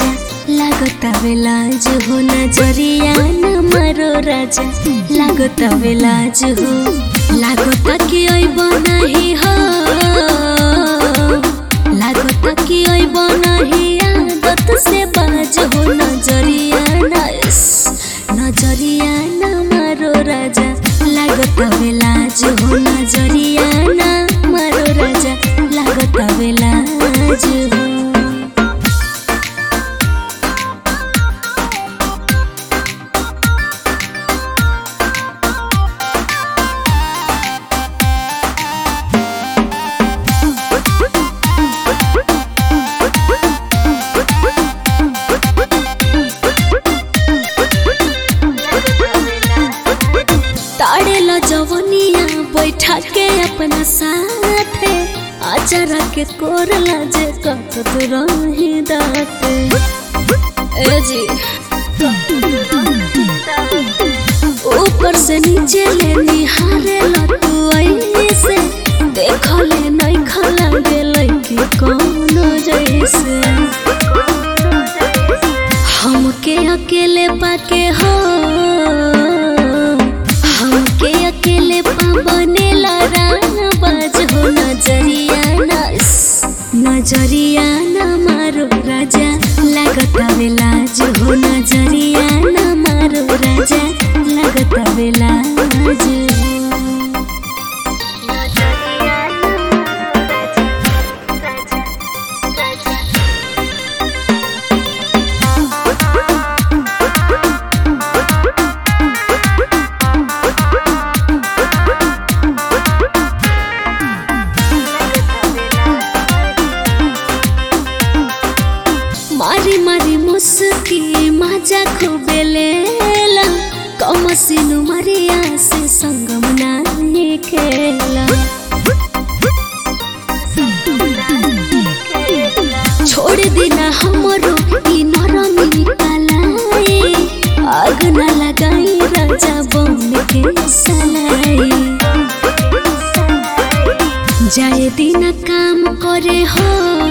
राजा लागता बेलाज हो नजरिया न मारो राजा लागता बेलाज हो लागता कि ओइब नाही हो लागता कि ओइब नाही आदत से बाज हो नजरिया न मारो राजा लागता बेलाज हो नजरिया न मारो राजा लागता बेलाज हो। ताड़ेला जवनिया बैठा के अपना साथ आचारा के कोरला जे कत रही दाते ए जी ऊपर से नीचे ले निहारे लतू ऐसे देखले नहीं खला गेलै कि कोनो जैसे हमके अकेले पाके हो हमके अकेले बनेला राना बाज हो नजरिया न मारो राजा लागता बेलाज हो नजरिया न मारो राजा लागता बेलाज हो। मारी मारी मुस्की मजा खूबे लेला कमसिनु मरिया से संगम नानी खेला छोड़ देना हमरो ई नरमी कलाई आग न लगाई राजा बन के सलाई जाए दिन काम करे हो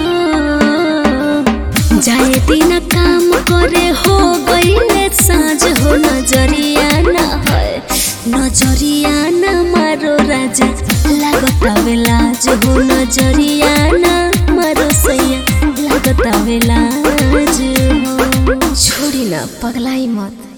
जाए दिन काम करे हो गईले साँझ हो नजरिया न मारो राजा लागता बेलाज हो नजरिया न मारो सैया लागता बेलाज हो। छोड़ी ना पगलाई मत।